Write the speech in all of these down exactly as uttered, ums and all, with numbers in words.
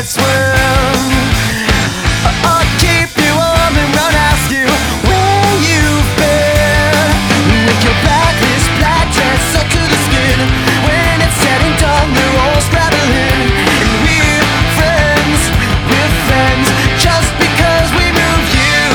let's swim. I'll keep you warm and won't ask you where you've been. Make your blacklist black dress up to the skin. When it's said and done, they're all scrabbling. And we're friends, we're friends, just because we move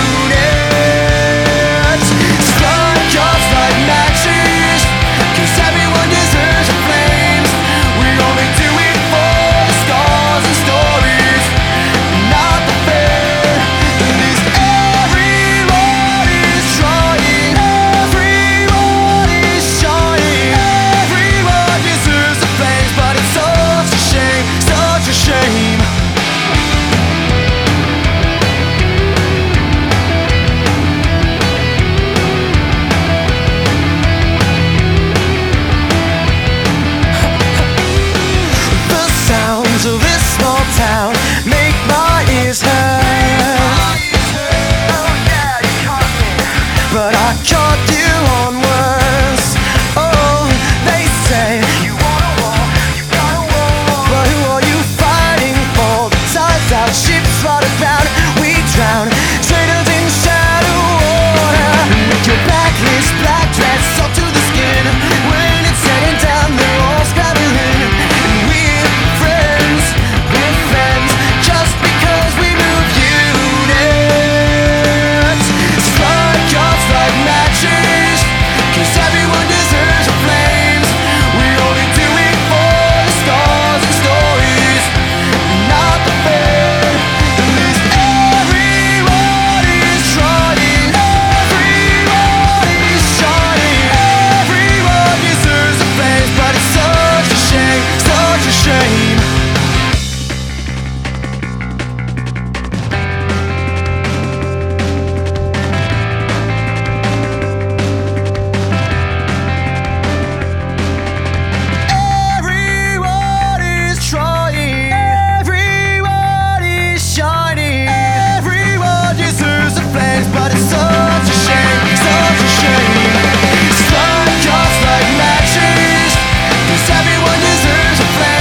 units. Strike yours like matches, 'cause everyone deserves the flames. We only do it for the scars and stories, not the fame. At least everyone is trying, everyone is shining. Everyone deserves the flames, but it's such a shame, such a shame. The sounds of this small town make my ears hurt. But I caught you on worse. Oh, they say you want a war, you got a war. But who are you fighting for? The tide's out, ships rotted down, we drown, traitors in shadow water. Make your blacklist black dress up to the skin. When it's said and done, they're all scrabbling. And we're friends, we're friends, just because we move units. Strike yours like matches, 'cause everyone deserves the flames. We only do it for the stars and stories, not the fame. At least everyone is trying, everyone is shining. Everyone deserves the flames, but it's such a shame, such a shame. Everyone is trying, everyone is shining. Everyone deserves the flames, but it's such a shame, such a shame. Strike yours like matches, 'cause everyone deserves a flame.